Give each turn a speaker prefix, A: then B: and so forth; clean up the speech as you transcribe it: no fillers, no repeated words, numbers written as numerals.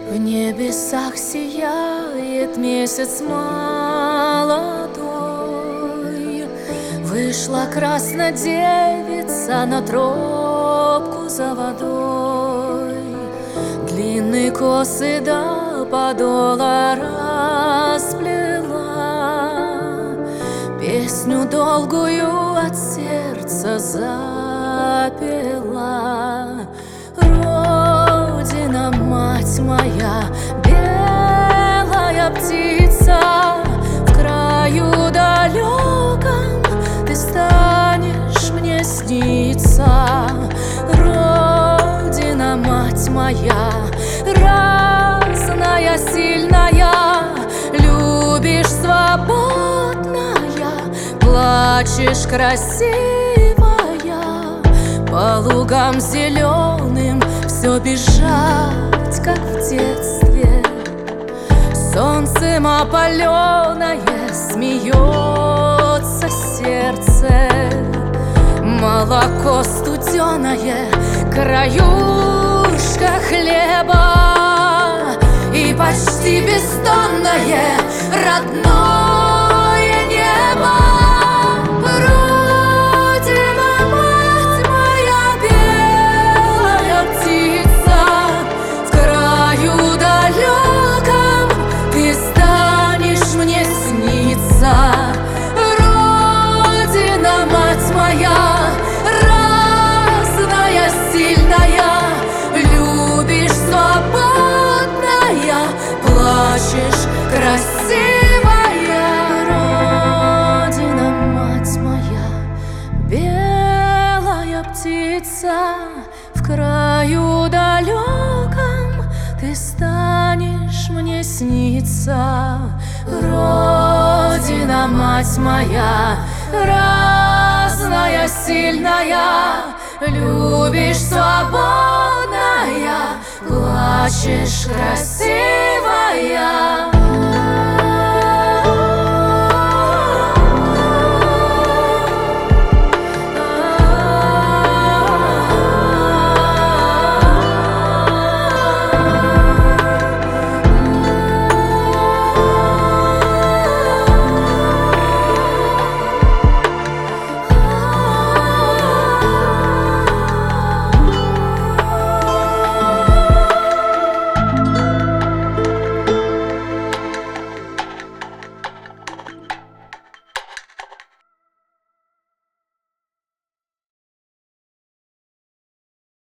A: В небесах сияет месяц молодой. Вышла красная девица на тропку за водой. Длинные косы до подола расплела, песню долгую от сердца запела. Родина, мать моя, белая птица, в краю далеком ты станешь мне сниться. Родина, мать моя, разная, сильная, любишь свободная, плачешь красивая, по лугам зеленым все бежать, как в детстве. Солнцем опаленное смеется сердце, молоко студеное, краюшка хлеба и почти бездонное родное небо. Родина, мать моя, разная, сильная, любишь свободная, плачешь красивая. Родина, мать моя, белая птица, в краю далеком ты станешь мне сниться. Родина, мать моя, разная, сильная, любишь свободная, плачешь красивая.